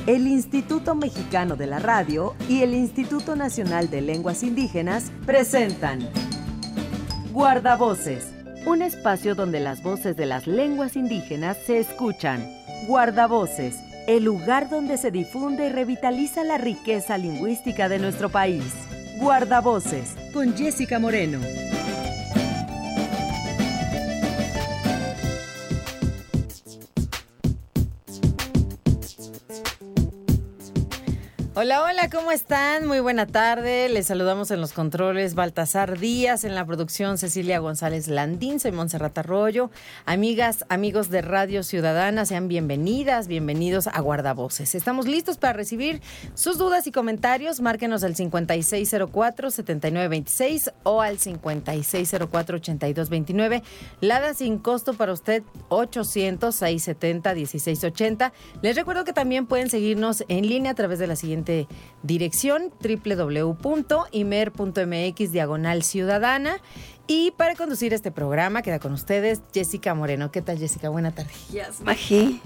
el Instituto Mexicano de la Radio y el Instituto Nacional de Lenguas Indígenas presentan Guardavoces, un espacio donde las voces de las lenguas indígenas se escuchan. Guardavoces, el lugar donde se difunde y revitaliza la riqueza lingüística de nuestro país. Guardavoces, con Jessica Moreno. Hola, hola, ¿cómo están? Muy buena tarde. Les saludamos en los controles Baltasar Díaz, en la producción Cecilia González Landín, soy Montserrat Arroyo. Amigas, amigos de Radio Ciudadana, sean bienvenidas, bienvenidos a Guardavoces. Estamos listos para recibir sus dudas y comentarios. Márquenos al 5604-7926 o al 5604-8229. Lada sin costo para usted 800-670-1680. Les recuerdo que también pueden seguirnos en línea a través de la siguiente dirección: www.imer.mx/ciudadana. Y para conducir este programa queda con ustedes Jessica Moreno. ¿Qué tal, Jessica? Buena tarde. Yes, Mají.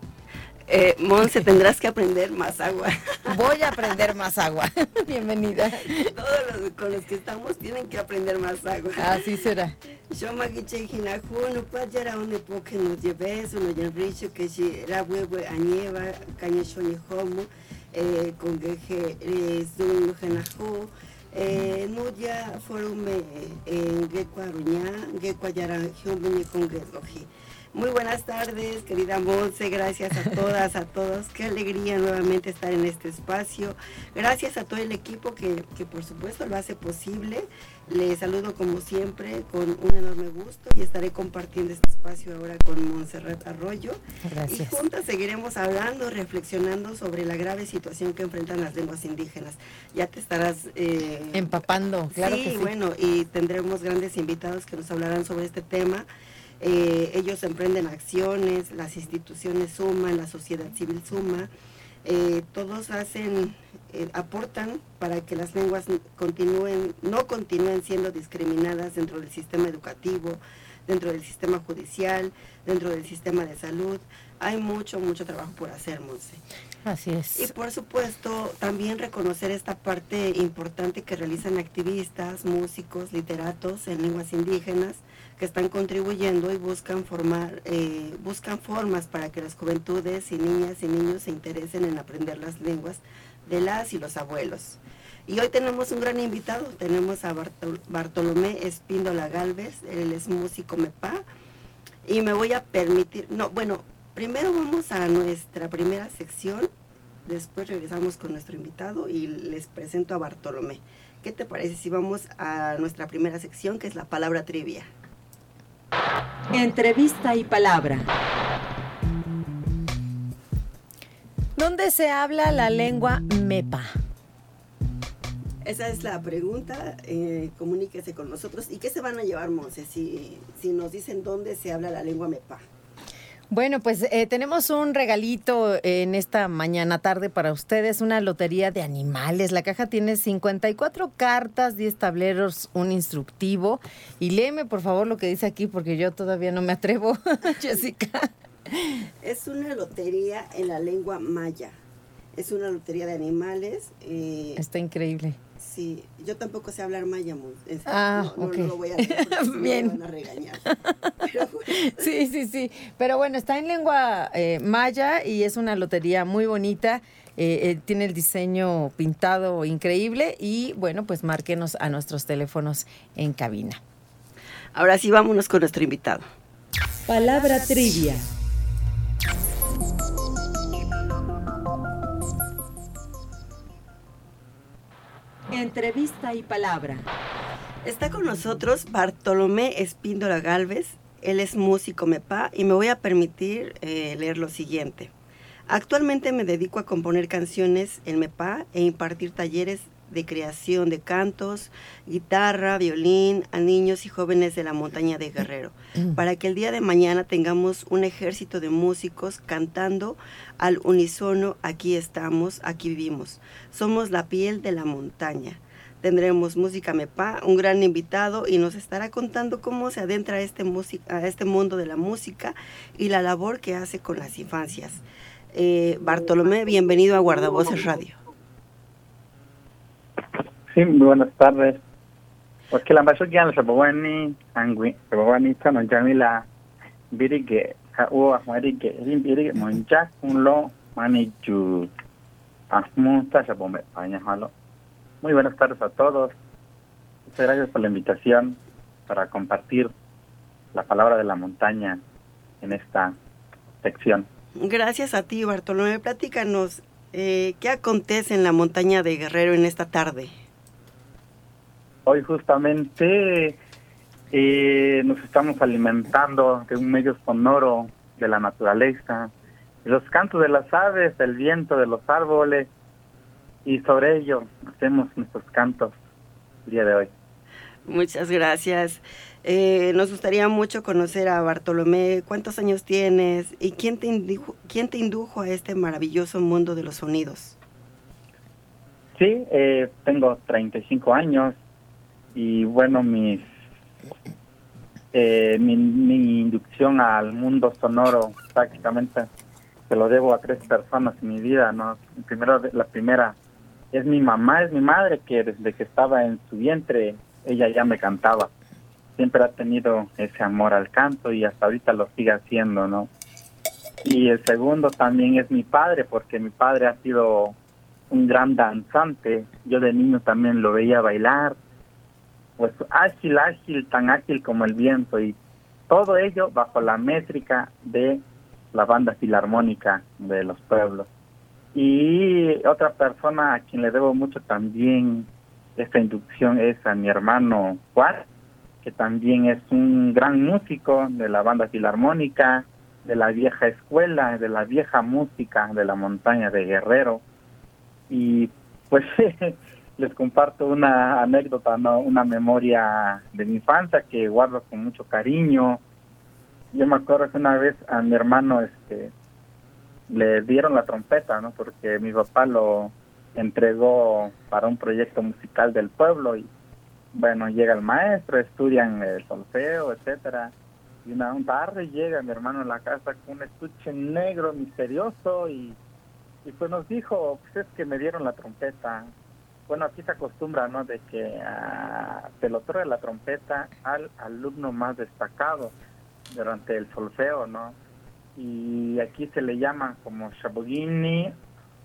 Monse, tendrás que aprender más agua. Voy a aprender más agua. Bienvenida. Todos los con los que estamos tienen que aprender más agua. Así será. Yo magiche hinajú, no payara un epoque nos lleves, uno ya richo que si la huevo añeva, cañecho ni homo, con que zungo genajú, no ya forume en Gecuaruñá, Gecuayara, Hiombuñe con Getloji. Muy buenas tardes, querida Monse, gracias a todas, a todos. Qué alegría nuevamente estar en este espacio. Gracias a todo el equipo que por supuesto lo hace posible. Les saludo como siempre con un enorme gusto y estaré compartiendo este espacio ahora con Montserrat Arroyo. Gracias. Y juntas seguiremos hablando, reflexionando sobre la grave situación que enfrentan las lenguas indígenas. Ya te estarás empapando, claro sí, que sí. Bueno, y tendremos grandes invitados que nos hablarán sobre este tema. Ellos emprenden acciones, las instituciones suman, la sociedad civil suma, todos aportan para que las lenguas no continúen siendo discriminadas dentro del sistema educativo, dentro del sistema judicial, dentro del sistema de salud. Hay mucho trabajo por hacer, Monse. Así es. Y por supuesto, también reconocer esta parte importante que realizan activistas, músicos, literatos en lenguas indígenas, que están contribuyendo y buscan formas para que las juventudes y niñas y niños se interesen en aprender las lenguas de las y los abuelos. Y hoy tenemos un gran invitado, tenemos a Bartolomé Espíndola Gálvez, él es músico MEPA, y me voy a permitir, primero vamos a nuestra primera sección, después regresamos con nuestro invitado y les presento a Bartolomé. ¿Qué te parece si vamos a nuestra primera sección, que es la palabra trivia? Entrevista y palabra. ¿Dónde se habla la lengua MEPA? Esa es la pregunta, comuníquese con nosotros. ¿Y qué se van a llevar, Monse, si nos dicen dónde se habla la lengua MEPA? Bueno, pues tenemos un regalito en esta mañana tarde para ustedes, una lotería de animales. La caja tiene 54 cartas, 10 tableros, un instructivo. Y léeme, por favor, lo que dice aquí, porque yo todavía no me atrevo, Jessica. Es una lotería en la lengua maya. Es una lotería de animales. Está increíble. Sí, yo tampoco sé hablar maya, ok. No lo voy a hacer porque bien. me van a regañar. Pero bueno. Sí. Pero bueno, está en lengua maya y es una lotería muy bonita. Tiene el diseño pintado increíble y bueno, pues márquenos a nuestros teléfonos en cabina. Ahora sí, vámonos con nuestro invitado. Palabra trivia. Entrevista y palabra. Está con nosotros Bartolomé Espíndola Gálvez. Él es músico MEPA y me voy a permitir leer lo siguiente. Actualmente me dedico a componer canciones en MEPA e impartir talleres de creación de cantos, guitarra, violín a niños y jóvenes de la montaña de Guerrero, para que el día de mañana tengamos un ejército de músicos cantando al unísono: aquí estamos, aquí vivimos, somos la piel de la montaña. Tendremos música MEPA, un gran invitado, y nos estará contando cómo se adentra a este mundo de la música y la labor que hace con las infancias. Bartolomé, bienvenido a Guardavoces Radio. Sí, muy buenas tardes. Porque la mayoría ya se puede angui, se puede no Jamila Birige, o Amarige, Birige, Monja, un lo, Manichu, Asmuta, se puede halo. Muy buenas tardes a todos. Muchas gracias por la invitación para compartir la palabra de la montaña en esta sección. Gracias a ti, Bartolomé. Platícanos, ¿qué acontece en la montaña de Guerrero en esta tarde? Hoy justamente nos estamos alimentando de un medio sonoro de la naturaleza, de los cantos de las aves, del viento de los árboles, y sobre ello hacemos nuestros cantos el día de hoy. Muchas gracias. Nos gustaría mucho conocer a Bartolomé. ¿Cuántos años tienes? ¿Y quién te indujo a este maravilloso mundo de los sonidos? Sí, tengo 35 años y bueno, mi inducción al mundo sonoro prácticamente se lo debo a 3 personas en mi vida, ¿no? Primero, la primera es mi mamá, es mi madre, que desde que estaba en su vientre ella ya me cantaba. Siempre ha tenido ese amor al canto y hasta ahorita lo sigue haciendo, ¿no? Y el segundo también es mi padre, porque mi padre ha sido un gran danzante. Yo de niño también lo veía bailar, pues ágil, tan ágil como el viento, y todo ello bajo la métrica de la banda filarmónica de los pueblos. Y otra persona a quien le debo mucho también esta inducción es a mi hermano Juan, que también es un gran músico de la banda filarmónica, de la vieja escuela, de la vieja música de la montaña de Guerrero. Y pues les comparto una anécdota, ¿no? Una memoria de mi infancia que guardo con mucho cariño. Yo me acuerdo que una vez a mi hermano le dieron la trompeta, ¿no? Porque mi papá lo entregó para un proyecto musical del pueblo y bueno, llega el maestro, estudian el solfeo, etcétera, y una tarde llega mi hermano a la casa con un estuche negro misterioso y pues nos dijo, pues es que me dieron la trompeta. Bueno, aquí se acostumbra, ¿no?, de que se le otorga la trompeta al alumno más destacado durante el solfeo, ¿no? Y aquí se le llama como Shabugini,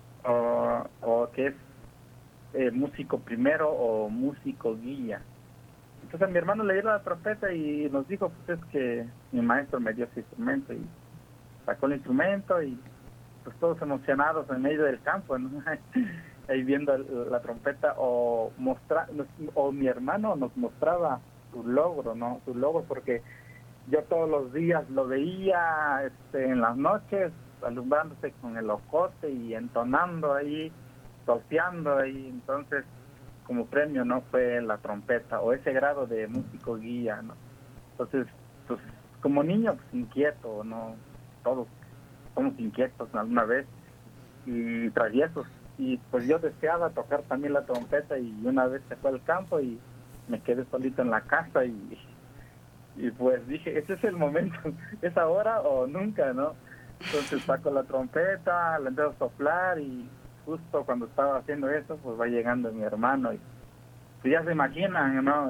o que es músico primero o músico guía. Entonces a mi hermano le dieron la trompeta y nos dijo, pues es que mi maestro me dio ese instrumento, y sacó el instrumento y pues todos emocionados en medio del campo, ¿no? Ahí viendo la trompeta, o mi hermano nos mostraba su logro, ¿no? Su logro, porque yo todos los días lo veía en las noches alumbrándose con el ocote y entonando ahí, solfeando ahí. Entonces, como premio, ¿no?, fue la trompeta o ese grado de músico guía, ¿no? Entonces, pues como niño, pues inquieto, ¿no? Todos somos inquietos alguna vez y traviesos, y pues yo deseaba tocar también la trompeta, y una vez se fue al campo y me quedé solito en la casa y pues dije, ese es el momento, es ahora o nunca, ¿no? Entonces saco la trompeta, la empiezo a soplar, y justo cuando estaba haciendo eso, pues va llegando mi hermano, y pues ya se imaginan, ¿no?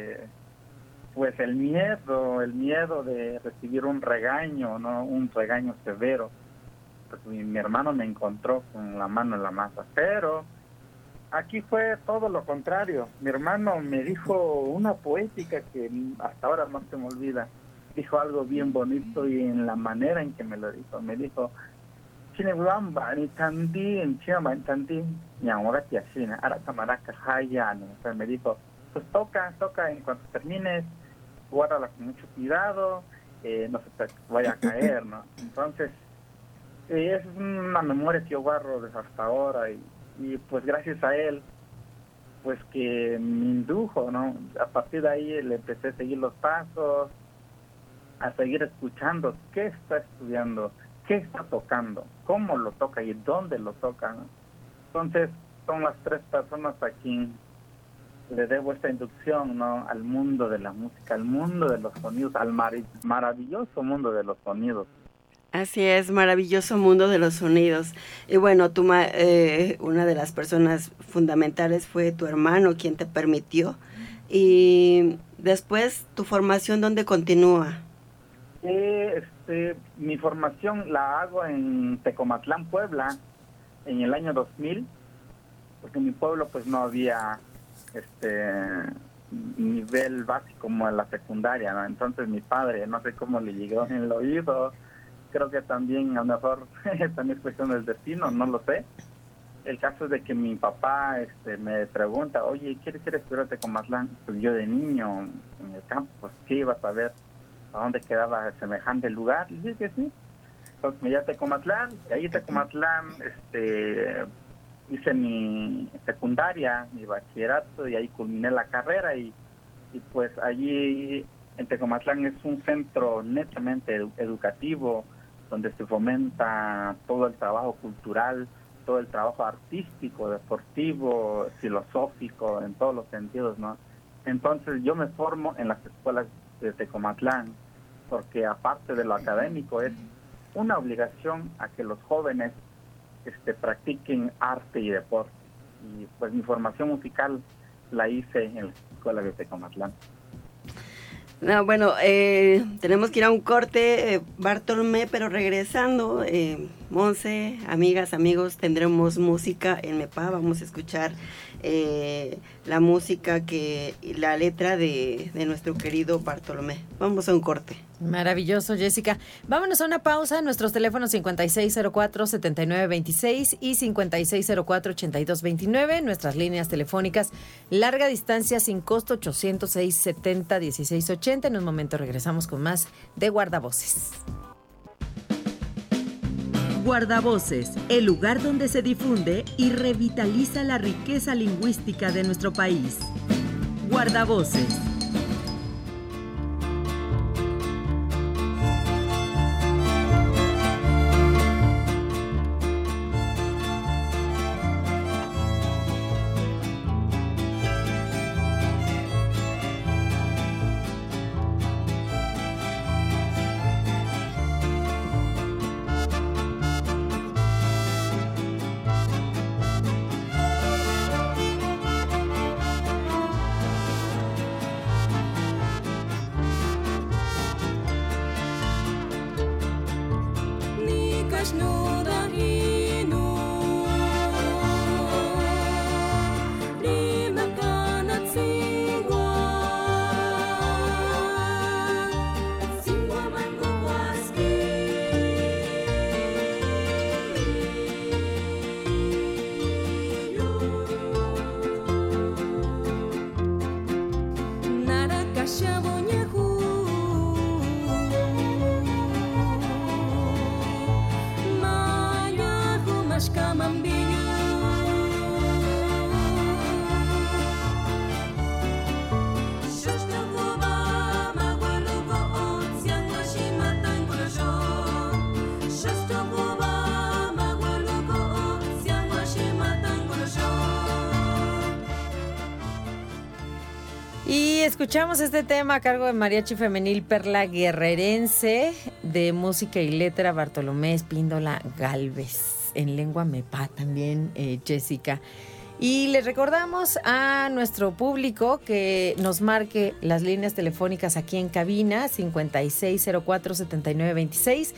Pues el miedo de recibir un regaño, ¿no? Un regaño severo. Pues mi hermano me encontró con la mano en la masa, pero aquí fue todo lo contrario. Mi hermano me dijo una poética que hasta ahora no se me olvida. Dijo algo bien bonito, y en la manera en que me lo dijo, me dijo, me dijo, pues toca en cuanto termines, guárdala con mucho cuidado, no se te vaya a caer, ¿no? Entonces, es una memoria que yo guardo desde hasta ahora, y pues gracias a él, pues que me indujo, ¿no? A partir de ahí le empecé a seguir los pasos, a seguir escuchando qué está estudiando, qué está tocando, cómo lo toca y dónde lo toca, ¿no? Entonces, son las 3 personas a quien le debo esta inducción, ¿no?, al mundo de la música, al mundo de los sonidos, al maravilloso mundo de los sonidos. Así es, maravilloso mundo de los sonidos. Y bueno, una de las personas fundamentales fue tu hermano, quien te permitió. Y después, ¿tu formación dónde continúa? Mi formación la hago en Tecomatlán, Puebla, en el año 2000, porque en mi pueblo pues no había nivel básico como en la secundaria, ¿no? Entonces mi padre, no sé cómo le llegó en el oído, creo que también a lo mejor también es cuestión del destino, no lo sé. El caso es de que mi papá me pregunta, oye, ¿quieres estudiar Tecomatlán? Pues yo de niño en el campo, pues ¿qué ibas a ver? ¿A dónde quedaba semejante lugar? Y dije que sí. Entonces me llevé a Tecomatlán, y ahí en Tecomatlán hice mi secundaria, mi bachillerato, y ahí culminé la carrera, y pues allí en Tecomatlán es un centro netamente educativo, donde se fomenta todo el trabajo cultural, todo el trabajo artístico, deportivo, filosófico, en todos los sentidos, ¿no? Entonces yo me formo en las escuelas de Tecomatlán, porque aparte de lo académico es una obligación a que los jóvenes practiquen arte y deporte. Y pues mi formación musical la hice en la escuela de Tecomatlán. No, bueno, tenemos que ir a un corte, Bartolomé, pero regresando, Monse, amigas, amigos, tendremos música en MEPA. Vamos a escuchar la música la letra de nuestro querido Bartolomé. Vamos a un corte. Maravilloso, Jessica. Vámonos a una pausa. Nuestros teléfonos 5604-7926 y 5604-8229. Nuestras líneas telefónicas larga distancia sin costo 806-70-1680. En un momento regresamos con más de Guardavoces. Guardavoces, el lugar donde se difunde y revitaliza la riqueza lingüística de nuestro país. Guardavoces. Escuchamos este tema a cargo de Mariachi Femenil Perla Guerrerense, de música y letra Bartolomé Espíndola Gálvez, en lengua MEPA también, Jessica. Y les recordamos a nuestro público que nos marque las líneas telefónicas aquí en cabina, 5604-7926,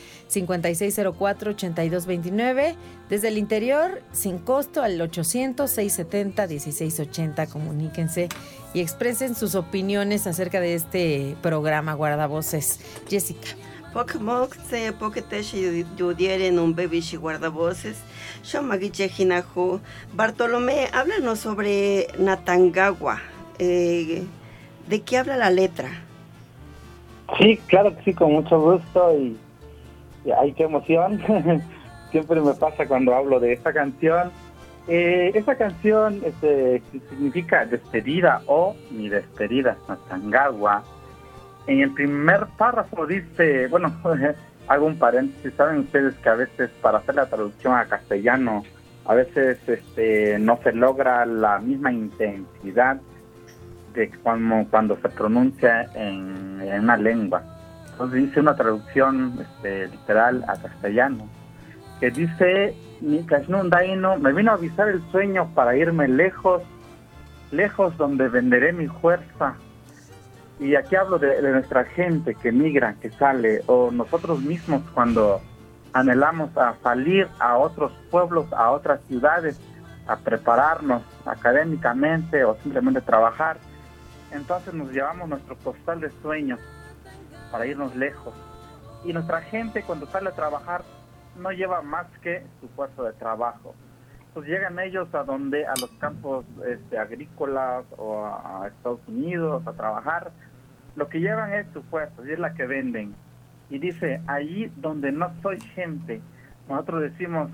5604-8229, desde el interior, sin costo, al 800-670-1680. Comuníquense y expresen sus opiniones acerca de este programa Guardavoces. Jessica. Pokemokse, Poketeshi, Yudieren, un bebishi Guardavoces. Shomagiche Hinahu. Bartolomé, háblanos sobre Natangagua. ¿De qué habla la letra? Sí, claro que sí, con mucho gusto. Y ay, qué emoción. Siempre me pasa cuando hablo de esta canción. Esta canción significa despedida o mi despedida, Natangagua. En el primer párrafo dice, bueno, hago un paréntesis, saben ustedes que a veces para hacer la traducción a castellano, a veces no se logra la misma intensidad de cuando se pronuncia en una lengua. Entonces hice una traducción literal a castellano, que dice, me vino a avisar el sueño para irme lejos, lejos donde venderé mi fuerza. Y aquí hablo de nuestra gente que migra, que sale, o nosotros mismos cuando anhelamos a salir a otros pueblos, a otras ciudades, a prepararnos académicamente o simplemente trabajar. Entonces nos llevamos nuestro costal de sueños para irnos lejos. Y nuestra gente cuando sale a trabajar no lleva más que su puesto de trabajo. Pues llegan ellos a los campos agrícolas o a Estados Unidos a trabajar. Lo que llevan es su puesto y es la que venden. Y dice, allí donde no soy gente, nosotros decimos,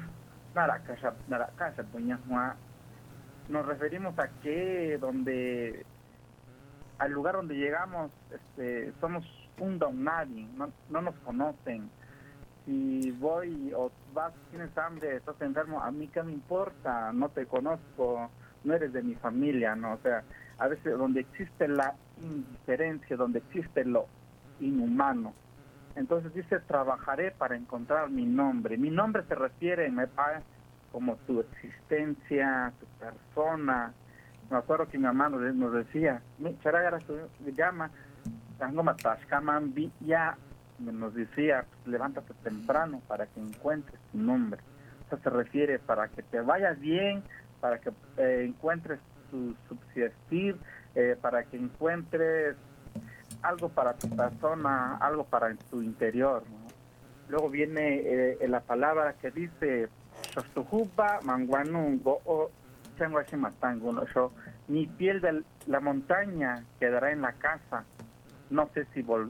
nos referimos a que al lugar donde llegamos somos un don nadie, no nos conocen. Si voy o vas, tienes hambre, estás enfermo, a mí qué me importa, no te conozco, no eres de mi familia, ¿no? O sea, a veces donde existe la indiferencia, donde existe lo inhumano. Entonces dice, trabajaré para encontrar mi nombre. Mi nombre se refiere, como tu existencia, tu persona. Me acuerdo que mi mamá nos decía, nos decía, levántate temprano para que encuentres tu nombre. Eso se refiere para que te vayas bien, para que encuentres tu subsistir, para que encuentres algo para tu persona, algo para tu interior, ¿no? Luego viene la palabra que dice, mi piel de la montaña quedará en la casa, no sé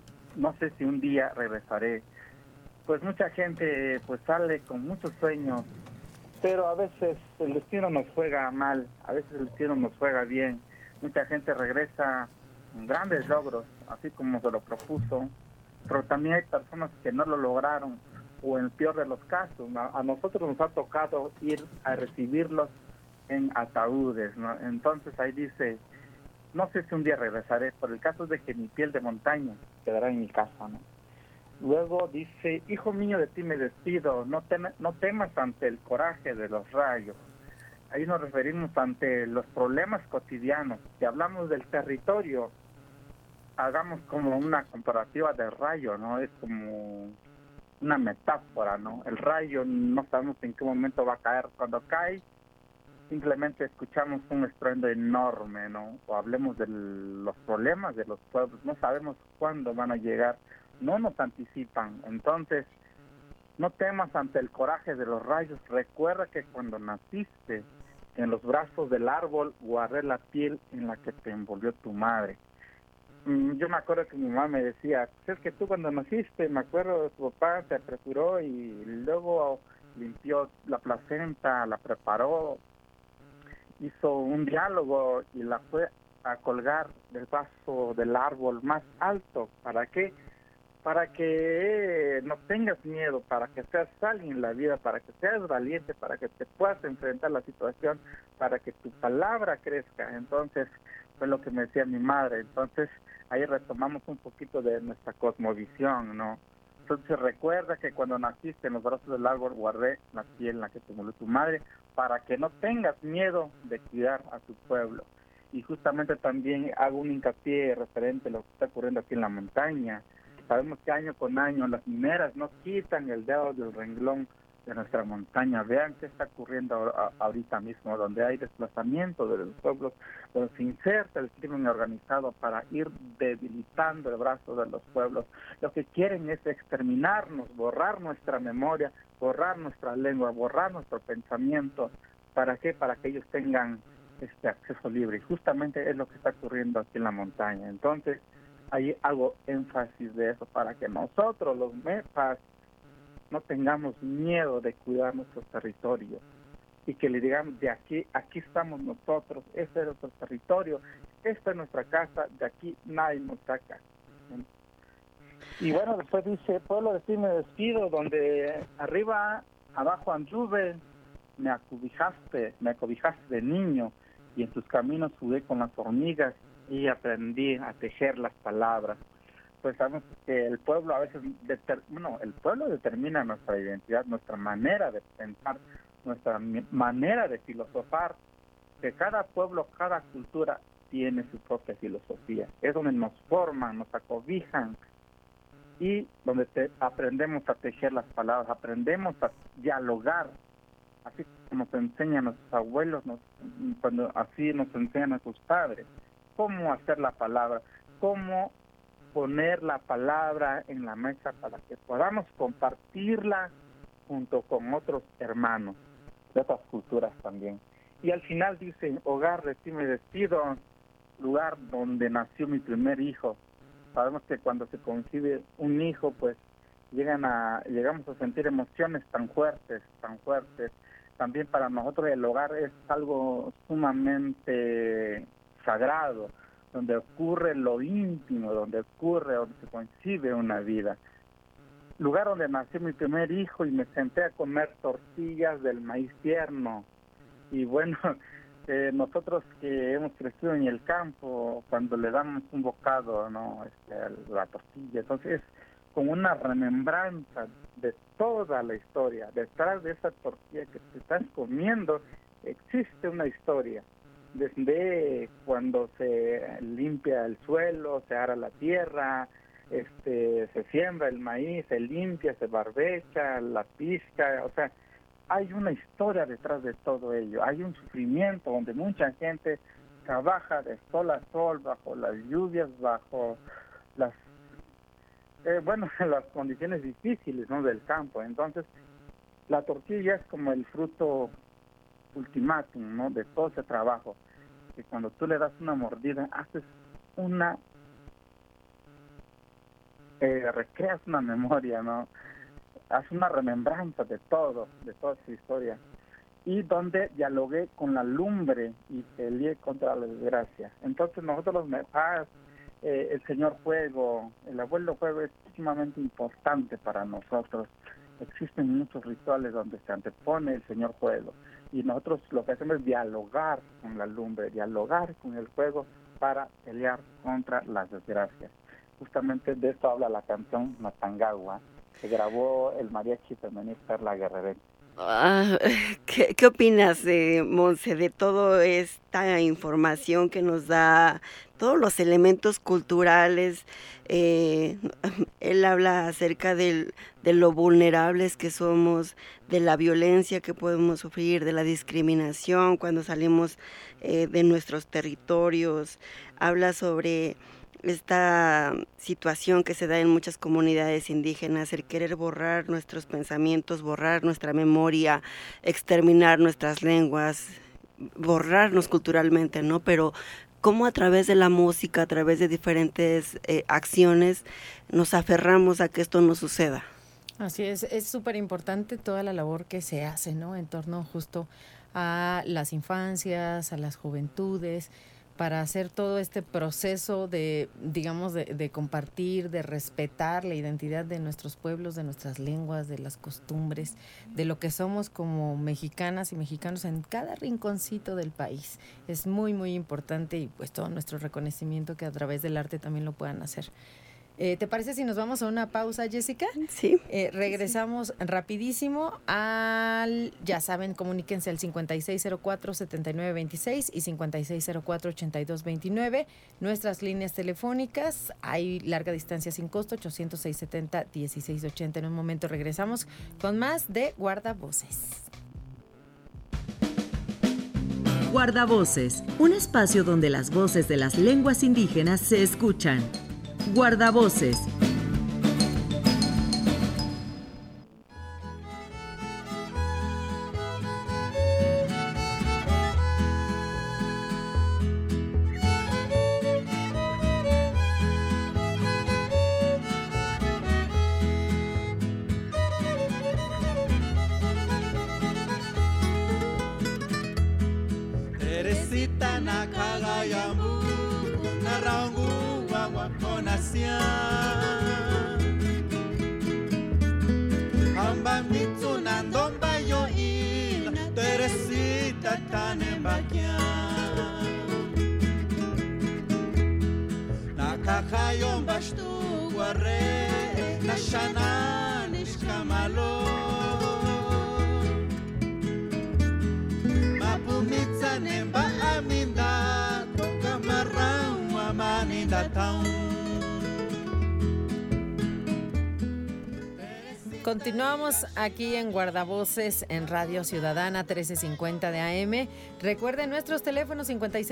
si un día regresaré. Pues mucha gente pues sale con muchos sueños, pero a veces el destino nos juega mal, a veces el destino nos juega bien. Mucha gente regresa con grandes logros, así como se lo propuso, pero también hay personas que no lo lograron, o en el peor de los casos, ¿no? A nosotros nos ha tocado ir a recibirlos en ataúdes, ¿no? Entonces ahí dice, no sé si un día regresaré, por el caso de que mi piel de montaña quedará en mi casa, ¿no? Luego dice, hijo mío, de ti me despido, no temas ante el coraje de los rayos. Ahí nos referimos ante los problemas cotidianos. Si hablamos del territorio, hagamos como una comparativa del rayo, ¿no? Es como una metáfora, ¿no? El rayo no sabemos en qué momento va a caer. Cuando cae, simplemente escuchamos un estruendo enorme, ¿no? O hablemos de los problemas de los pueblos, no sabemos cuándo van a llegar, no nos anticipan. Entonces, no temas ante el coraje de los rayos. Recuerda que cuando naciste, en los brazos del árbol guardé la piel en la que te envolvió tu madre. Yo me acuerdo que mi mamá me decía, pues es que tú cuando naciste, me acuerdo, tu papá se apresuró y luego limpió la placenta, la preparó, hizo un diálogo y la fue a colgar del brazo del árbol más alto. ¿Para qué? Para que no tengas miedo, para que seas alguien en la vida, para que seas valiente, para que te puedas enfrentar la situación, para que tu palabra crezca. Entonces, fue lo que me decía mi madre. Entonces, ahí retomamos un poquito de nuestra cosmovisión, ¿no? Entonces, recuerda que cuando naciste en los brazos del árbol, guardé la piel en la que te murió tu madre, para que no tengas miedo de cuidar a tu pueblo. Y justamente también hago un hincapié referente a lo que está ocurriendo aquí en la montaña. Sabemos que año con año las mineras no quitan el dedo del renglón de nuestra montaña. Vean qué está ocurriendo ahorita mismo, donde hay desplazamiento de los pueblos, donde se inserta el crimen organizado para ir debilitando el brazo de los pueblos. Lo que quieren es exterminarnos, borrar nuestra memoria, borrar nuestra lengua, borrar nuestro pensamiento. ¿Para qué? Para que ellos tengan este acceso libre. Y justamente es lo que está ocurriendo aquí en la montaña. Entonces, ahí hago énfasis de eso, para que nosotros, los MEPAs, no tengamos miedo de cuidar nuestro territorio y que le digamos, de aquí estamos nosotros, este es nuestro territorio, esta es nuestra casa, de aquí nadie nos saca. Y bueno, después dice, pueblo de ti me despido, donde abajo anduve, me acobijaste de niño, y en tus caminos jugué con las hormigas y aprendí a tejer las palabras. pues sabemos que el pueblo a veces, el pueblo determina nuestra identidad, nuestra manera de pensar, nuestra manera de filosofar, que cada pueblo, cada cultura tiene su propia filosofía. Es donde nos forman, nos acobijan y donde aprendemos a tejer las palabras, aprendemos a dialogar, así como nos enseñan nuestros abuelos, así nos enseñan nuestros padres, cómo hacer la palabra, cómo poner la palabra en la mesa para que podamos compartirla junto con otros hermanos de otras culturas también. Y al final dice, hogar de ti me despido, lugar donde nació mi primer hijo. Sabemos que cuando se concibe un hijo, pues llegamos a sentir emociones tan fuertes. También para nosotros el hogar es algo sumamente sagrado, donde ocurre lo íntimo, donde se concibe una vida. Lugar donde nació mi primer hijo y me senté a comer tortillas del maíz tierno. Y bueno, nosotros que hemos crecido en el campo, cuando le damos un bocado, ¿no? La tortilla, entonces es como una remembranza de toda la historia. Detrás de esa tortilla que te estás comiendo existe una historia. Desde cuando se limpia el suelo, se ara la tierra, se siembra el maíz, se limpia, se barbecha, la pizca, o sea, hay una historia detrás de todo ello, hay un sufrimiento donde mucha gente trabaja de sol a sol, bajo las lluvias, bajo las las condiciones difíciles, ¿no?, del campo. Entonces, la tortilla es como el fruto ultimátum, ¿no?, de todo ese trabajo, que cuando tú le das una mordida, haces recreas una memoria, ¿no?, haces una remembranza de toda su historia, y donde dialogué con la lumbre y peleé contra la desgracia. Entonces nosotros los mejás, el señor fuego, el abuelo fuego es sumamente importante para nosotros. Existen muchos rituales donde se antepone el señor fuego, y nosotros lo que hacemos es dialogar con la lumbre, dialogar con el fuego para pelear contra las desgracias. Justamente de esto habla la canción Matangagua, que grabó el mariachi femenil Perla Guerrero. ¿Qué opinas, Monse, de toda esta información que nos da, todos los elementos culturales? Él habla acerca de lo vulnerables que somos, de la violencia que podemos sufrir, de la discriminación cuando salimos de nuestros territorios. Habla sobre esta situación que se da en muchas comunidades indígenas, el querer borrar nuestros pensamientos, borrar nuestra memoria, exterminar nuestras lenguas, borrarnos culturalmente, ¿no? Pero cómo a través de la música, a través de diferentes acciones, nos aferramos a que esto no suceda. Así es súper importante toda la labor que se hace, ¿no?, en torno justo a las infancias, a las juventudes, para hacer todo este proceso de compartir, de respetar la identidad de nuestros pueblos, de nuestras lenguas, de las costumbres, de lo que somos como mexicanas y mexicanos en cada rinconcito del país. Es muy, muy importante, y pues todo nuestro reconocimiento que a través del arte también lo puedan hacer. ¿Te parece si nos vamos a una pausa, Jessica? Sí. Regresamos rapidísimo ya saben, comuníquense al 5604-7926 y 5604-8229. Nuestras líneas telefónicas, hay larga distancia sin costo, 800-670-1680. En un momento regresamos con más de Guardavoces. Guardavoces, un espacio donde las voces de las lenguas indígenas se escuchan. Guardavoces. Teresita nakaga yamu narangu wakonasia Hamba mitsu nandomba yo in Teresita tanembakia Nakakayom bashtu tatão. Continuamos aquí en Guardavoces en Radio Ciudadana 1350 de AM. Recuerden nuestros teléfonos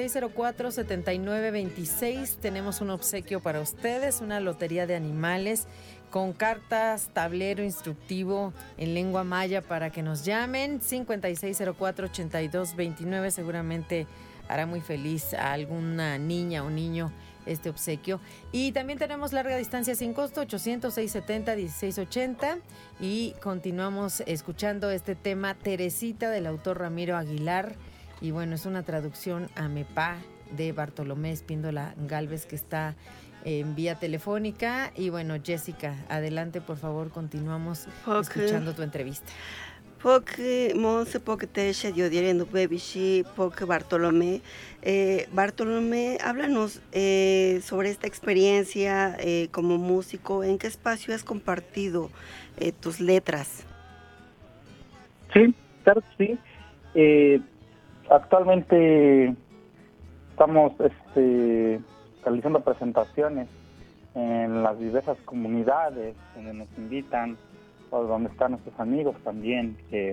5604-7926. Tenemos un obsequio para ustedes, una lotería de animales con cartas, tablero instructivo en lengua maya para que nos llamen. 5604-8229. Seguramente hará muy feliz a alguna niña o niño este obsequio. Y también tenemos larga distancia sin costo, 800-670-1680. Y continuamos escuchando este tema Teresita del autor Ramiro Aguilar. Y bueno, es una traducción a Mepá de Bartolomé Espíndola Gálvez, que está en vía telefónica. Y bueno, Jessica, adelante, por favor, continuamos escuchando tu entrevista. Porque Monse porque te yo diriendo Bebishi porque Bartolomé. Bartolomé, háblanos sobre esta experiencia como músico. ¿En qué espacio has compartido tus letras? Sí, claro que sí. Actualmente estamos realizando presentaciones en las diversas comunidades donde nos invitan, o donde están nuestros amigos también que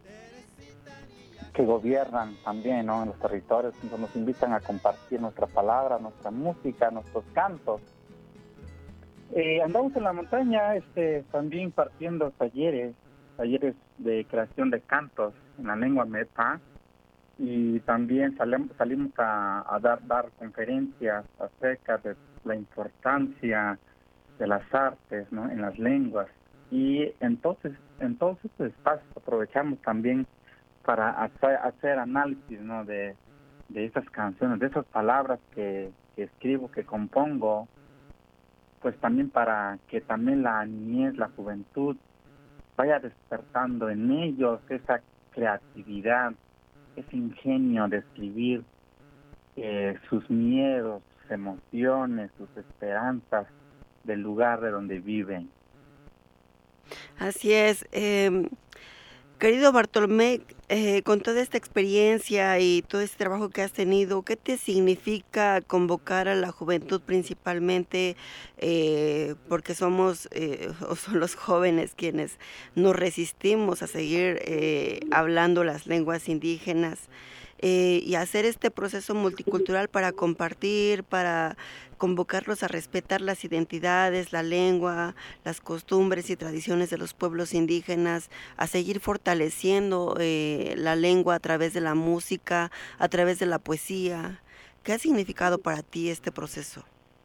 gobiernan también, ¿no?, en los territorios. Entonces nos invitan a compartir nuestra palabra, nuestra música, nuestros cantos. Andamos en la montaña también impartiendo talleres de creación de cantos en la lengua Mepá, y también salimos a dar conferencias acerca de la importancia de las artes, ¿no?, en las lenguas. Y entonces estos espacios aprovechamos también para hacer análisis, ¿no?, de esas canciones, de esas palabras que escribo, que compongo, pues también para que también la niñez, la juventud vaya despertando en ellos esa creatividad, ese ingenio de escribir sus miedos, sus emociones, sus esperanzas del lugar de donde viven. Así es. Querido Bartolomé, con toda esta experiencia y todo este trabajo que has tenido, ¿qué te significa convocar a la juventud principalmente? Porque somos o son los jóvenes quienes nos resistimos a seguir hablando las lenguas indígenas. Y hacer este proceso multicultural para compartir, para convocarlos a respetar las identidades, la lengua, las costumbres y tradiciones de los pueblos indígenas, a seguir fortaleciendo la lengua a través de la música, a través de la poesía. ¿Qué ha significado para ti este proceso?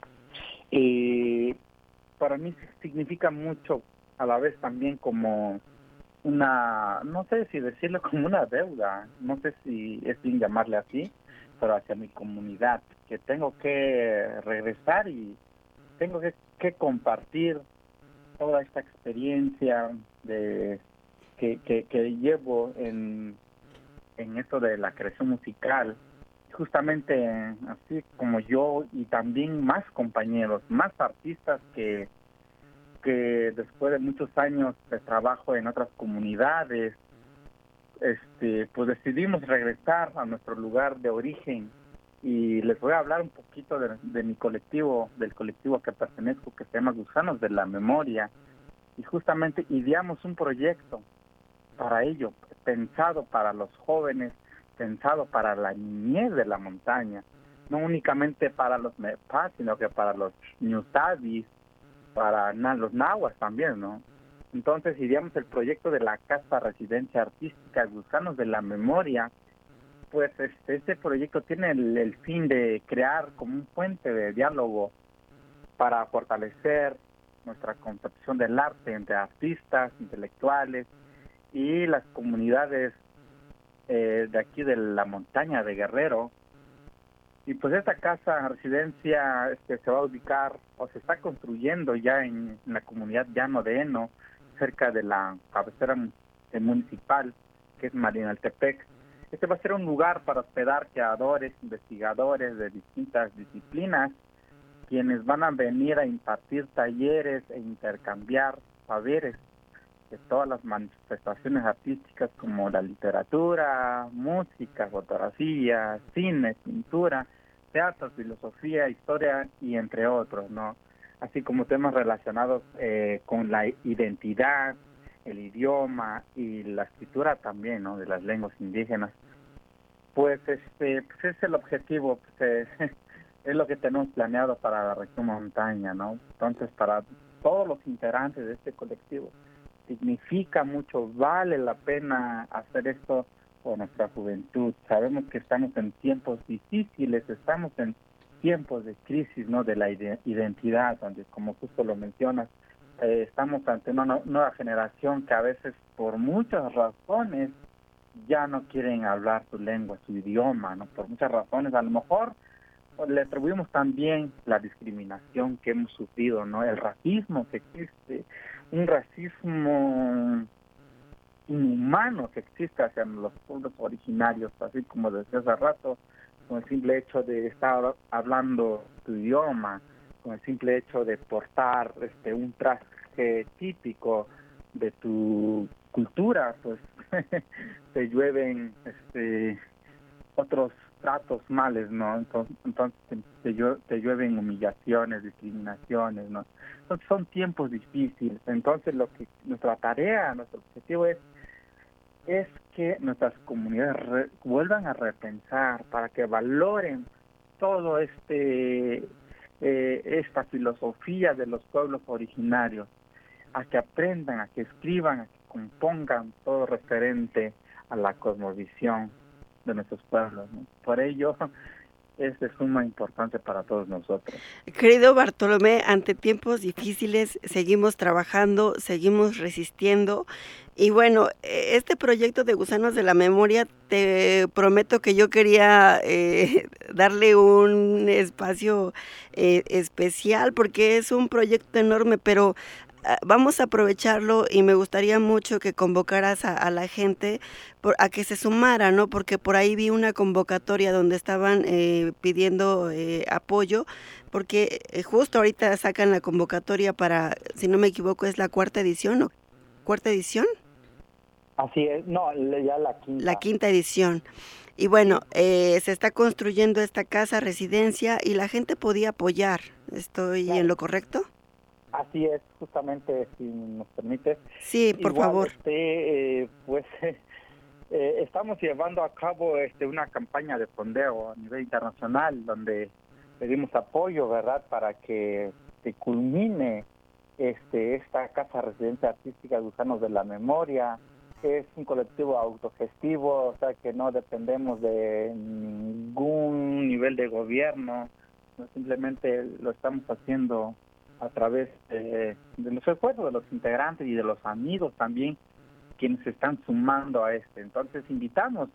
Para mí significa mucho, a la vez también como no sé si decirlo, como una deuda, no sé si es bien llamarle así, pero hacia mi comunidad, que tengo que regresar y tengo que compartir toda esta experiencia que llevo en esto de la creación musical. Justamente así como yo y también más compañeros, más artistas que después de muchos años de trabajo en otras comunidades, pues decidimos regresar a nuestro lugar de origen. Y les voy a hablar un poquito de mi colectivo, del colectivo que pertenezco, que se llama Gusanos de la Memoria. Y justamente ideamos un proyecto para ello, pensado para los jóvenes, pensado para la niñez de la montaña, no únicamente para los Mepá, sino que para los ñutabis, para los nahuas también, ¿no? Entonces ideamos el proyecto de la Casa Residencia Artística Gusanos de la Memoria. Pues este proyecto tiene el fin de crear como un puente de diálogo para fortalecer nuestra concepción del arte entre artistas, intelectuales y las comunidades de aquí de la montaña de Guerrero. Y pues esta casa residencia se va a ubicar o se está construyendo ya en la comunidad Llano de Eno, cerca de la cabecera municipal, que es Marinaltepec. Este va a ser un lugar para hospedar creadores, investigadores de distintas disciplinas, quienes van a venir a impartir talleres e intercambiar saberes de todas las manifestaciones artísticas como la literatura, música, fotografía, cine, pintura, teatro, filosofía, historia y entre otros, ¿no? Así como temas relacionados con la identidad, el idioma y la escritura también, ¿no? De las lenguas indígenas. Pues pues es el objetivo, pues, es lo que tenemos planeado para la región montaña, ¿no? Entonces, para todos los integrantes de este colectivo, significa mucho, vale la pena hacer esto por nuestra juventud. Sabemos que estamos en tiempos difíciles, estamos en tiempos de crisis, ¿no? De la identidad, donde, como justo lo mencionas, estamos ante una nueva generación que a veces, por muchas razones, ya no quieren hablar su lengua, su idioma, ¿no? Por muchas razones, a lo mejor le atribuimos también la discriminación que hemos sufrido, ¿no? El racismo que existe, un racismo inhumano que existe hacia los pueblos originarios, así como decía hace rato, con el simple hecho de estar hablando tu idioma, con el simple hecho de portar un traje típico de tu cultura, pues te llueven otros tratos males, ¿no? Entonces te llueven humillaciones, discriminaciones, ¿no? Entonces son tiempos difíciles. Entonces nuestra tarea, nuestro objetivo es que nuestras comunidades vuelvan a repensar para que valoren todo esta filosofía de los pueblos originarios, a que aprendan, a que escriban, a que compongan todo referente a la cosmovisión de nuestros pueblos, ¿no? Por ello es de suma importancia para todos nosotros. Querido Bartolomé, ante tiempos difíciles seguimos trabajando, seguimos resistiendo y bueno, este proyecto de Gusanos de la Memoria, te prometo que yo quería darle un espacio especial porque es un proyecto enorme, pero vamos a aprovecharlo y me gustaría mucho que convocaras a la gente a que se sumara, ¿no? Porque por ahí vi una convocatoria donde estaban pidiendo apoyo, porque justo ahorita sacan la convocatoria para, si no me equivoco, es la cuarta edición, ¿o cuarta edición? Así es, no, ya la quinta. La quinta edición. Y bueno, se está construyendo esta casa residencia y la gente podía apoyar. ¿Estoy en lo correcto? Así es, justamente, si nos permite. Sí, por favor. Pues estamos llevando a cabo una campaña de fondeo a nivel internacional donde pedimos apoyo, ¿verdad?, para que se culmine esta casa residencia artística Gusanos de la Memoria. Es un colectivo autogestivo, o sea que no dependemos de ningún nivel de gobierno, no, simplemente lo estamos haciendo a través de los esfuerzos de los integrantes y de los amigos también, quienes se están sumando a Entonces invitamos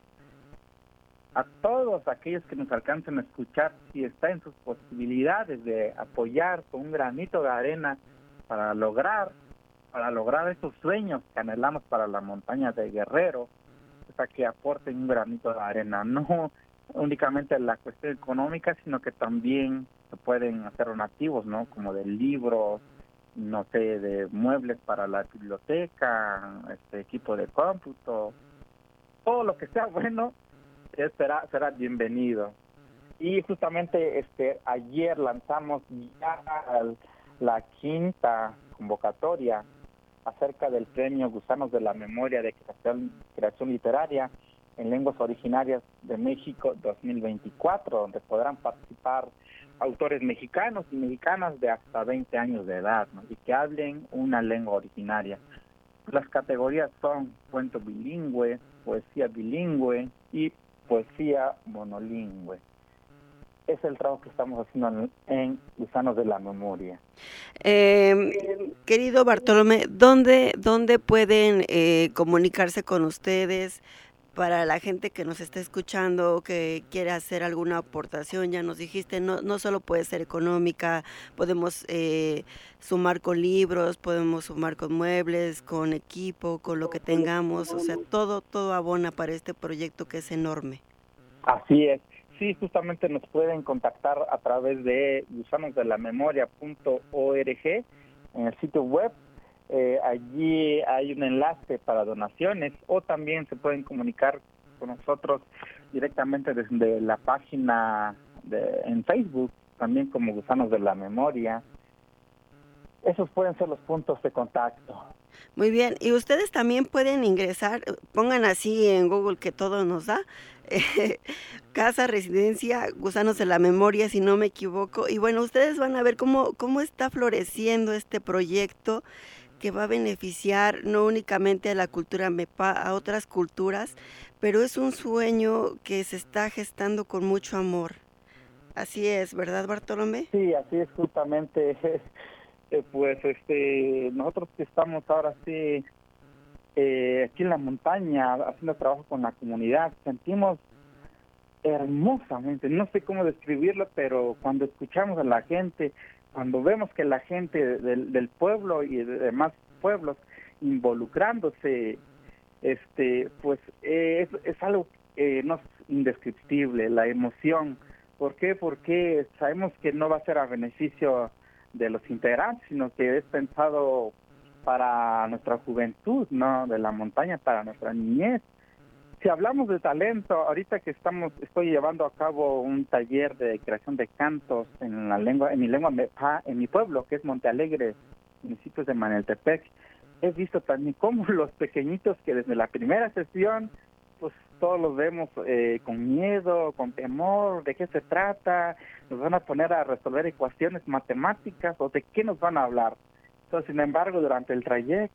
a todos aquellos que nos alcancen a escuchar, si está en sus posibilidades, de apoyar con un granito de arena para lograr esos sueños que anhelamos para la montaña de Guerrero, o sea, que aporten un granito de arena, no únicamente la cuestión económica, sino que también se pueden hacer donativos, ¿no? Como de libros, no sé, de muebles para la biblioteca, equipo de cómputo, todo lo que sea bueno será bienvenido. Y justamente ayer lanzamos ya la quinta convocatoria acerca del premio Gusanos de la Memoria de creación literaria en lenguas originarias de México 2024, donde podrán participar autores mexicanos y mexicanas de hasta 20 años de edad, ¿no?, y que hablen una lengua originaria. Las categorías son cuento bilingüe, poesía bilingüe y poesía monolingüe. Es el trabajo que estamos haciendo en Gusanos de la Memoria. Querido Bartolomé, ¿dónde pueden comunicarse con ustedes para la gente que nos está escuchando, que quiere hacer alguna aportación? Ya nos dijiste, no solo puede ser económica, podemos sumar con libros, podemos sumar con muebles, con equipo, con lo que tengamos, o sea, todo abona para este proyecto que es enorme. Así es. Sí, justamente nos pueden contactar a través de gusanosdelamemoria.org en el sitio web. Allí hay un enlace para donaciones, o también se pueden comunicar con nosotros directamente desde la página en Facebook, también como Gusanos de la Memoria. Esos pueden ser los puntos de contacto. Muy bien, y ustedes también pueden ingresar, pongan así en Google que todo nos da, Casa Residencia Gusanos de la Memoria, si no me equivoco, y bueno, ustedes van a ver cómo está floreciendo este proyecto que va a beneficiar no únicamente a la cultura MEPA, a otras culturas, pero es un sueño que se está gestando con mucho amor. Así es, ¿verdad, Bartolomé? Sí, así es justamente. Pues nosotros que estamos ahora sí aquí en la montaña haciendo trabajo con la comunidad, sentimos hermosamente, no sé cómo describirlo, pero cuando escuchamos a la gente, cuando vemos que la gente del pueblo y de demás pueblos involucrándose, pues es algo no es indescriptible, la emoción. ¿Por qué? Porque sabemos que no va a ser a beneficio de los integrantes, sino que es pensado para nuestra juventud, ¿no? De la montaña, para nuestra niñez. Si hablamos de talento, ahorita que estoy llevando a cabo un taller de creación de cantos en mi lengua MEPA, en mi pueblo, que es Monte Alegre, municipio de Maneltepec. He visto también cómo los pequeñitos que desde la primera sesión, pues todos los vemos con miedo, con temor, de qué se trata, nos van a poner a resolver ecuaciones matemáticas o de qué nos van a hablar. Entonces, sin embargo, durante el trayecto,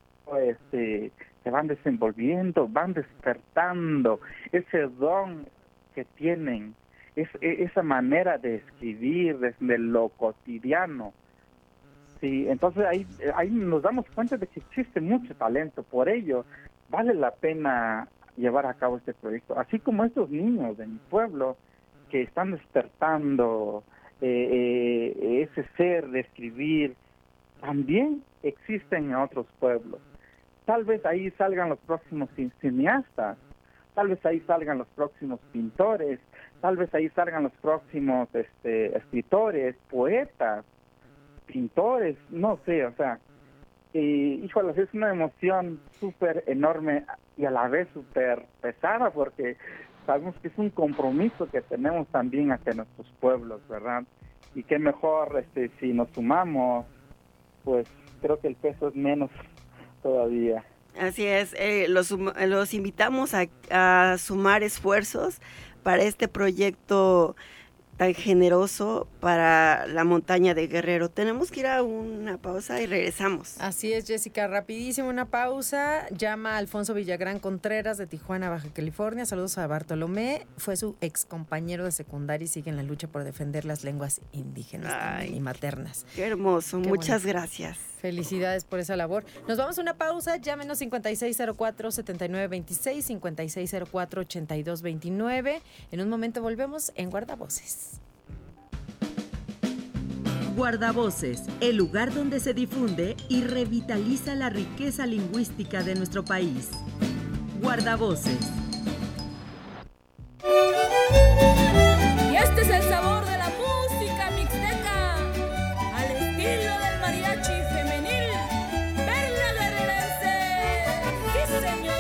se van desenvolviendo, van despertando ese don que tienen, esa manera de escribir desde lo cotidiano. Sí, entonces ahí nos damos cuenta de que existe mucho talento, por ello vale la pena llevar a cabo este proyecto, así como estos niños de mi pueblo que están despertando ese ser de escribir, también existen en otros pueblos. Tal vez ahí salgan los próximos cineastas, tal vez ahí salgan los próximos pintores, tal vez ahí salgan los próximos escritores, poetas, pintores, no sé, o sea, híjole, es una emoción súper enorme y a la vez súper pesada, porque sabemos que es un compromiso que tenemos también hacia nuestros pueblos, ¿verdad? Y qué mejor si nos sumamos, pues creo que el peso es menos todavía. Así es, los invitamos a sumar esfuerzos para este proyecto tan generoso para la montaña de Guerrero. Tenemos que ir a una pausa y regresamos. Así es, Jessica, rapidísimo una pausa. Llama a Alfonso Villagrán Contreras de Tijuana, Baja California. Saludos a Bartolomé, fue su ex compañero de secundaria y sigue en la lucha por defender las lenguas indígenas y maternas. Qué hermoso, muchas bonito. Gracias. Felicidades por esa labor. Nos vamos a una pausa, llámenos 5604-7926, 5604-8229. En un momento volvemos en Guardavoces. Guardavoces, el lugar donde se difunde y revitaliza la riqueza lingüística de nuestro país. Guardavoces. Y este es el sabor de la música mixteca, al estilo del mariachi femenil, Perla Guerrerense. ¡Sí, señor!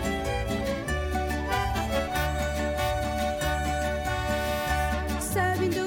Sabiendo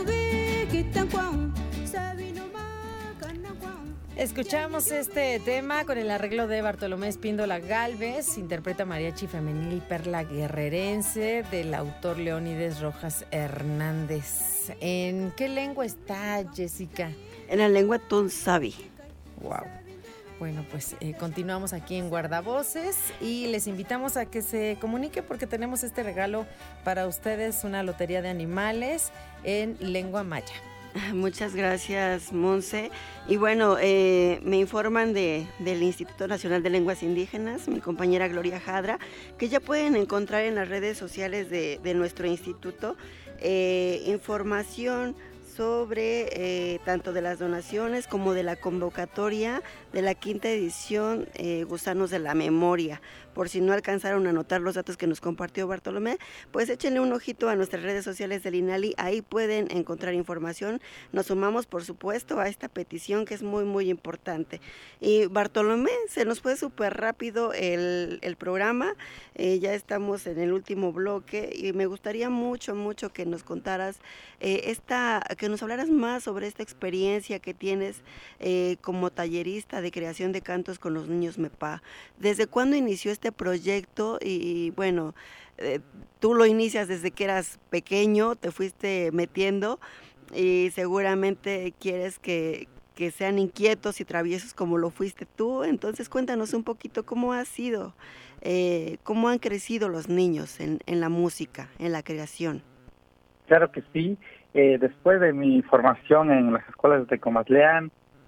Escuchamos este tema con el arreglo de Bartolomé Espíndola Gálvez, interpreta Mariachi Femenil Perla Guerrerense, del autor Leónides Rojas Hernández. ¿En qué lengua está, Jessica? En la lengua Tunsavi. Wow. Bueno, pues continuamos aquí en Guardavoces y les invitamos a que se comunique porque tenemos este regalo para ustedes, una lotería de animales en lengua maya. Muchas gracias, Monse. Y bueno, me informan del Instituto Nacional de Lenguas Indígenas, mi compañera Gloria Jadra, que ya pueden encontrar en las redes sociales de nuestro instituto información sobre tanto de las donaciones como de la convocatoria de la 5ª edición Gusanos de la Memoria. Por si no alcanzaron a anotar los datos que nos compartió Bartolomé, pues échenle un ojito a nuestras redes sociales del INALI, ahí pueden encontrar información. Nos sumamos, por supuesto, a esta petición que es muy, muy importante. Y Bartolomé, se nos fue súper rápido el programa, ya estamos en el último bloque y me gustaría mucho, mucho que nos contaras, que nos hablaras más sobre esta experiencia que tienes como tallerista de creación de cantos con los niños MEPA. ¿Desde cuándo inició este proyecto? Y bueno, tú lo inicias desde que eras pequeño, te fuiste metiendo y seguramente quieres que sean inquietos y traviesos como lo fuiste tú. Entonces cuéntanos un poquito cómo ha sido, cómo han crecido los niños en la música, en la creación. Claro que sí. Después de mi formación en las escuelas de Tecomazleán,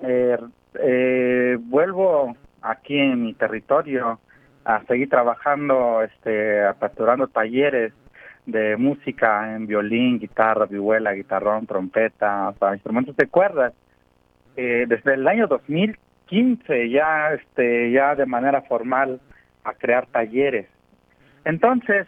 vuelvo aquí en mi territorio a seguir trabajando, aperturando talleres de música en violín, guitarra, vihuela, guitarrón, trompeta, o sea, instrumentos de cuerdas. Desde el año 2015 ya de manera formal a crear talleres. Entonces,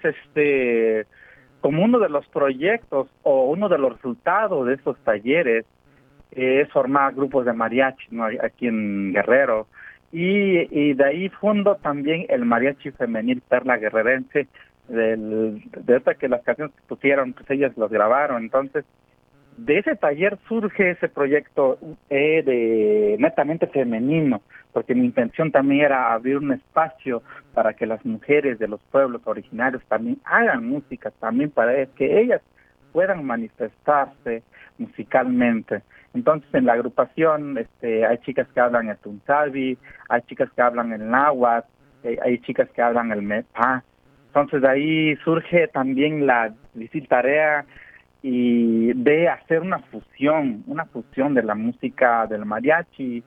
como uno de los proyectos o uno de los resultados de esos talleres es formar grupos de mariachi, ¿no?, aquí en Guerrero, y de ahí fundo también el Mariachi Femenil Perla Guerrerense, de esta que las canciones que pusieron, pues ellas los grabaron. Entonces, de ese taller surge ese proyecto de netamente femenino, porque mi intención también era abrir un espacio para que las mujeres de los pueblos originarios también hagan música, también para que ellas puedan manifestarse musicalmente. Entonces, en la agrupación hay chicas que hablan el Tunsavi, hay chicas que hablan el náhuatl, hay chicas que hablan el MEPA. Entonces, de ahí surge también la difícil tarea y de hacer una fusión de la música del mariachi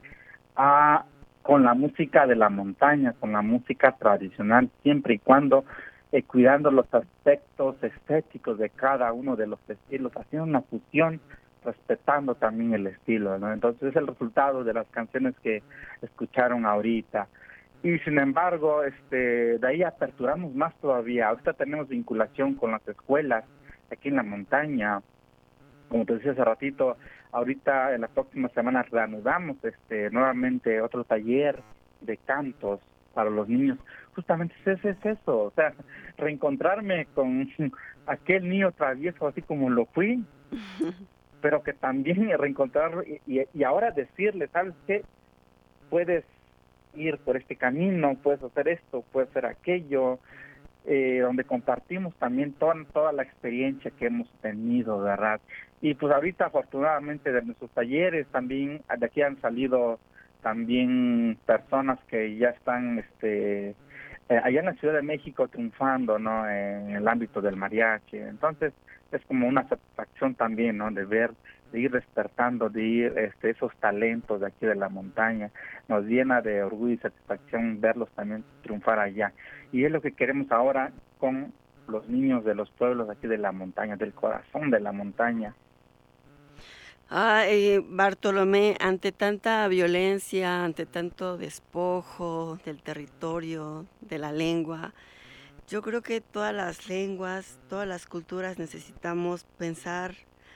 con la música de la montaña, con la música tradicional, siempre y cuando cuidando los aspectos estéticos de cada uno de los estilos, haciendo una fusión, respetando también el estilo, ¿no? Entonces es el resultado de las canciones que escucharon ahorita. Y sin embargo, de ahí aperturamos más todavía. Ahorita tenemos vinculación con las escuelas aquí en la montaña. Como te decía hace ratito, ahorita en la próxima semana reanudamos nuevamente otro taller de cantos para los niños. Justamente es eso, o sea, reencontrarme con aquel niño travieso así como lo fui, pero que también reencontrarlo y ahora decirle, ¿sabes qué? Puedes ir por este camino, puedes hacer esto, puedes hacer aquello, donde compartimos también toda la experiencia que hemos tenido, ¿verdad? Y pues ahorita afortunadamente de nuestros talleres también de aquí han salido también personas que ya están allá en la Ciudad de México triunfando, ¿no?, en el ámbito del mariachi. Entonces es como una satisfacción también, ¿no?, de ir despertando, de ir esos talentos de aquí de la montaña. Nos llena de orgullo y satisfacción verlos también triunfar allá. Y es lo que queremos ahora con los niños de los pueblos aquí de la montaña, del corazón de la montaña. Bartolomé, ante tanta violencia, ante tanto despojo del territorio, de la lengua, yo creo que todas las lenguas, todas las culturas necesitamos pensar,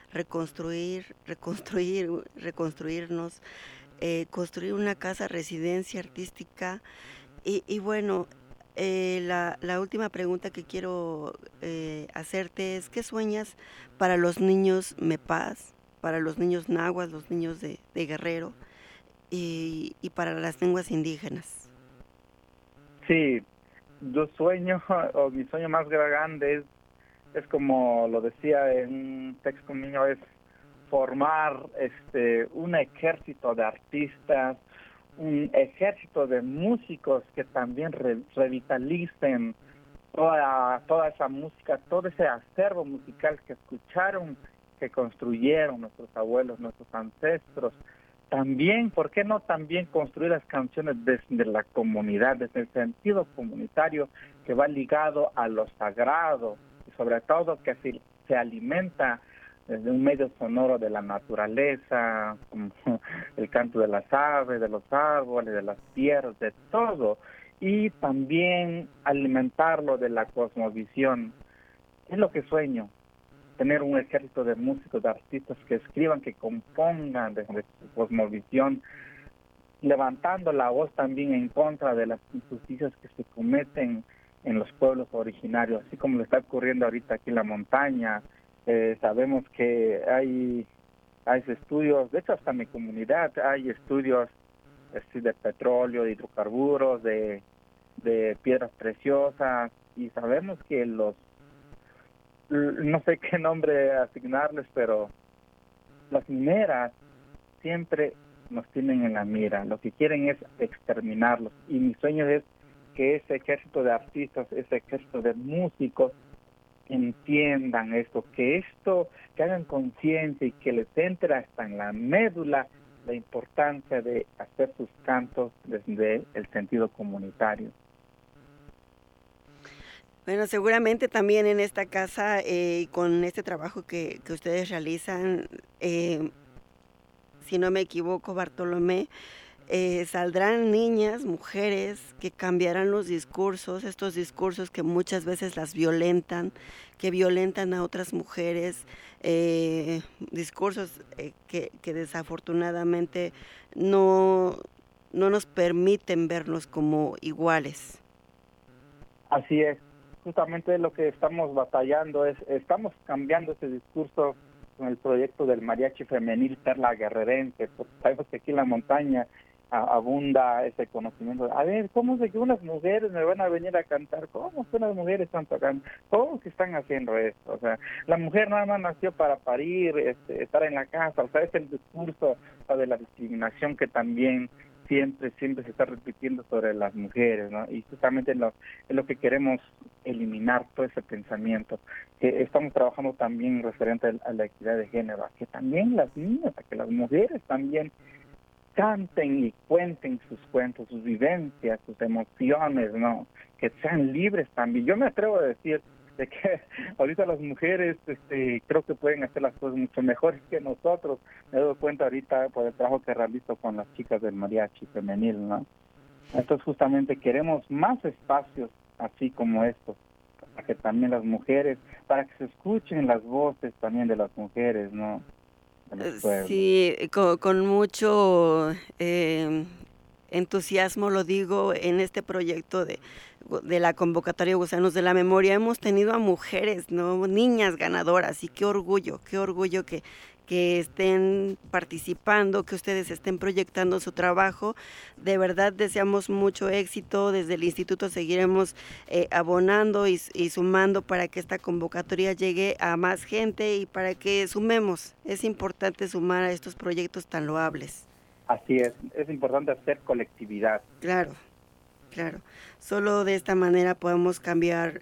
reconstruirnos, construir una casa residencia artística. Y bueno, la última pregunta que quiero hacerte es, ¿qué sueñas para los niños MEPAs, para los niños nahuas, los niños de Guerrero? y para las lenguas indígenas. Sí, yo sueño, o mi sueño más grande es como lo decía en un texto mío, es formar un ejército de artistas, un ejército de músicos que también revitalicen toda esa música, todo ese acervo musical que escucharon, que construyeron nuestros abuelos, nuestros ancestros. También, ¿por qué no también construir las canciones desde la comunidad, desde el sentido comunitario que va ligado a lo sagrado y sobre todo que se alimenta desde un medio sonoro de la naturaleza, como el canto de las aves, de los árboles, de las piedras, de todo, y también alimentarlo de la cosmovisión? Es lo que sueño, tener un ejército de músicos, de artistas que escriban, que compongan desde su cosmovisión, levantando la voz también en contra de las injusticias que se cometen en los pueblos originarios, así como lo está ocurriendo ahorita aquí en la montaña. Sabemos que hay estudios, de hecho hasta en mi comunidad hay estudios de petróleo, de hidrocarburos, de piedras preciosas, y sabemos que no sé qué nombre asignarles, pero las mineras siempre nos tienen en la mira, lo que quieren es exterminarlos, y mi sueño es que ese ejército de artistas, ese ejército de músicos entiendan esto, que hagan conciencia y que les entre hasta en la médula la importancia de hacer sus cantos desde el sentido comunitario. Bueno, seguramente también en esta casa, con este trabajo que ustedes realizan, si no me equivoco, Bartolomé, saldrán niñas, mujeres que cambiarán los discursos, estos discursos que muchas veces las violentan, que violentan a otras mujeres, discursos que desafortunadamente no nos permiten vernos como iguales. Así es, justamente lo que estamos batallando estamos cambiando ese discurso con el proyecto del mariachi femenil Perla Guerrerense, porque sabemos que aquí en la montaña abunda ese conocimiento. A ver, ¿cómo es que unas mujeres me van a venir a cantar? ¿Cómo que unas mujeres están tocando? ¿Cómo que están haciendo esto? O sea, la mujer nada más nació para parir, estar en la casa. O sea, es el discurso de la discriminación que también siempre se está repitiendo sobre las mujeres, ¿no? Y justamente es lo que queremos eliminar, todo ese pensamiento. Que estamos trabajando también referente a la equidad de género, a que también las niñas, a que las mujeres también canten y cuenten sus cuentos, sus vivencias, sus emociones, ¿no? Que sean libres también. Yo me atrevo a decir de que ahorita las mujeres creo que pueden hacer las cosas mucho mejores que nosotros. Me he dado cuenta ahorita por el trabajo que realizo con las chicas del mariachi femenil, ¿no? Entonces justamente queremos más espacios así como estos, para que también las mujeres, para que se escuchen las voces también de las mujeres, ¿no? Sí, con mucho entusiasmo lo digo, en este proyecto de la convocatoria Gusanos de la Memoria hemos tenido a mujeres, ¿no? Niñas ganadoras, y qué orgullo que estén participando, que ustedes estén proyectando su trabajo. De verdad deseamos mucho éxito. Desde el instituto seguiremos abonando y sumando para que esta convocatoria llegue a más gente y para que sumemos. Es importante sumar a estos proyectos tan loables. Así es importante hacer colectividad. Claro. Solo de esta manera podemos cambiar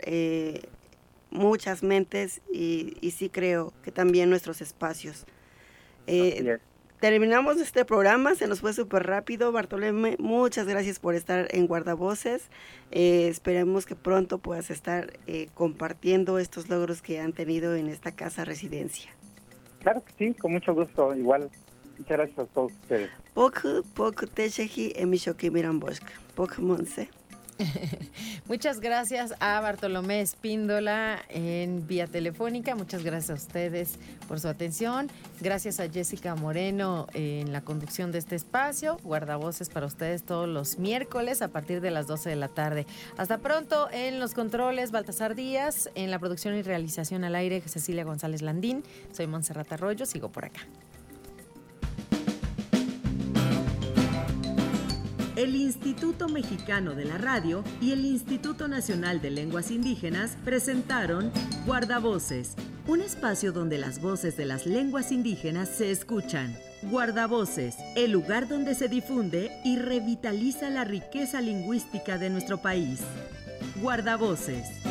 muchas mentes y sí creo que también nuestros espacios. Terminamos este programa, se nos fue súper rápido. Bartolomé, muchas gracias por estar en Guardavoces. Esperemos que pronto puedas estar compartiendo estos logros que han tenido en esta casa residencia. Claro que sí, con mucho gusto, igual. Muchas gracias a todos ustedes. Poco techeji emishoki mirambosk. Poco monse. Muchas gracias a Bartolomé Espíndola en vía telefónica. Muchas gracias a ustedes por su atención. Gracias a Jessica Moreno en la conducción de este espacio. Guardavoces para ustedes todos los miércoles a partir de las 12 de la tarde. Hasta pronto en los controles, Baltasar Díaz. En la producción y realización al aire, Cecilia González Landín. Soy Montserrat Arroyo, sigo por acá. el Instituto Mexicano de la Radio y el Instituto Nacional de Lenguas Indígenas presentaron Guardavoces, un espacio donde las voces de las lenguas indígenas se escuchan. Guardavoces, el lugar donde se difunde y revitaliza la riqueza lingüística de nuestro país. Guardavoces.